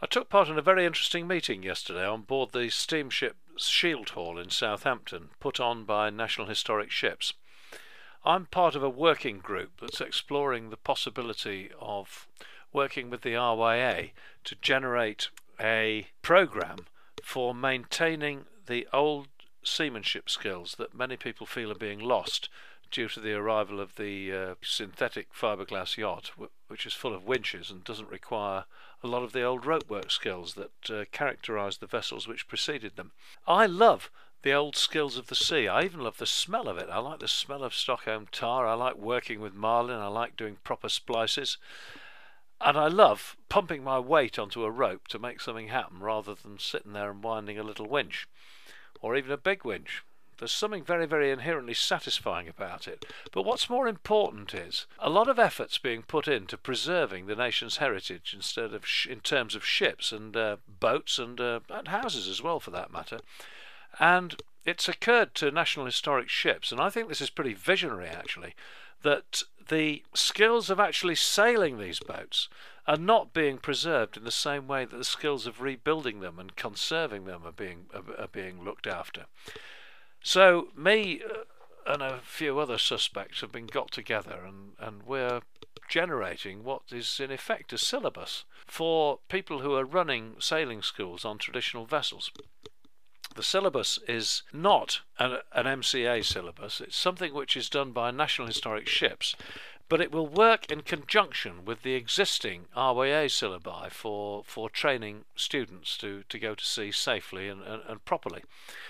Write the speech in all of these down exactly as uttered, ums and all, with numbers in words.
I took part in a very interesting meeting yesterday on board the steamship Shield Hall in Southampton, put on by National Historic Ships. I'm part of a working group that's exploring the possibility of working with the R Y A to generate a programme for maintaining the old seamanship skills that many people feel are being lost due to the arrival of the uh, synthetic fiberglass yacht, which is full of winches and doesn't require a lot of the old ropework skills that uh, characterised the vessels which preceded them. I love the old skills of the sea. I even love the smell of it. I like the smell of Stockholm tar. I like working with marlin. I like doing proper splices. And I love pumping my weight onto a rope to make something happen rather than sitting there and winding a little winch or even a big winch. There's something very, very inherently satisfying about it. But what's more important is a lot of effort's being put into preserving the nation's heritage instead of sh- in terms of ships and uh, boats and, uh, and houses as well, for that matter. And it's occurred to National Historic Ships, and I think this is pretty visionary actually, that the skills of actually sailing these boats are not being preserved in the same way that the skills of rebuilding them and conserving them are being are, are being looked after. So me and a few other suspects have been got together, and, and we're generating what is in effect a syllabus for people who are running sailing schools on traditional vessels. The syllabus is not an, an M C A syllabus. It's something which is done by National Historic Ships, but it will work in conjunction with the existing R Y A syllabi for, for training students to, to go to sea safely and, and, and properly.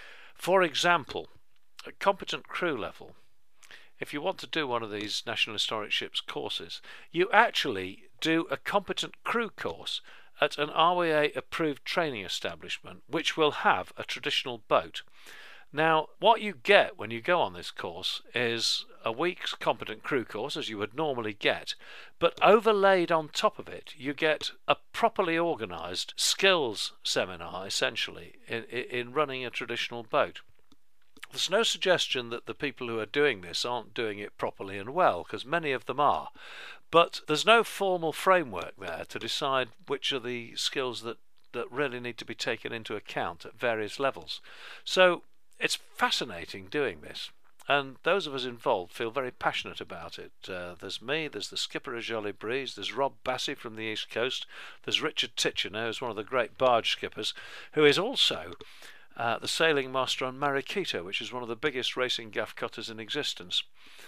For example, at competent crew level, if you want to do one of these National Historic Ships courses, you actually do a competent crew course at an R Y A approved training establishment which will have a traditional boat. Now, what you get when you go on this course is a week's competent crew course, as you would normally get, but overlaid on top of it, you get a properly organised skills seminar, essentially, in, in running a traditional boat. There's no suggestion that the people who are doing this aren't doing it properly and well, because many of them are. But there's no formal framework there to decide which are the skills that, that really need to be taken into account at various levels. So it's fascinating doing this, and those of us involved feel very passionate about it. Uh, there's me, there's the skipper of Jolly Breeze, there's Rob Bassey from the East Coast, there's Richard Titchener, who's one of the great barge skippers, who is also uh, the sailing master on Mariquita, which is one of the biggest racing gaff cutters in existence.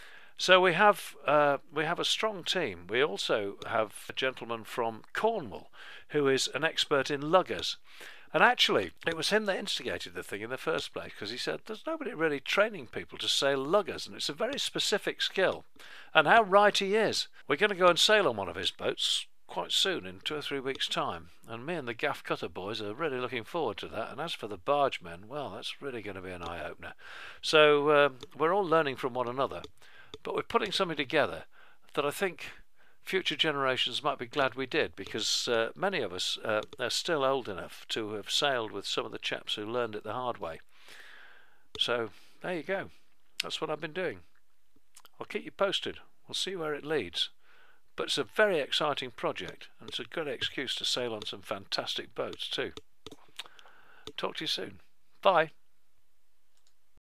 So we have uh, we have a strong team. We also have a gentleman from Cornwall who is an expert in luggers. And actually, it was him that instigated the thing in the first place, because he said, there's nobody really training people to sail luggers, and it's a very specific skill. And how right he is. We're going to go and sail on one of his boats quite soon, in two or three weeks' time. And me and the gaff cutter boys are really looking forward to that. And as for the bargemen, well, that's really going to be an eye-opener. So um, we're all learning from one another, but we're putting something together that I think future generations might be glad we did, because uh, many of us uh, are still old enough to have sailed with some of the chaps who learned it the hard way. So there you go. That's what I've been doing. I'll keep you posted. We'll see where it leads. But it's a very exciting project, and it's a good excuse to sail on some fantastic boats too. Talk to you soon. Bye.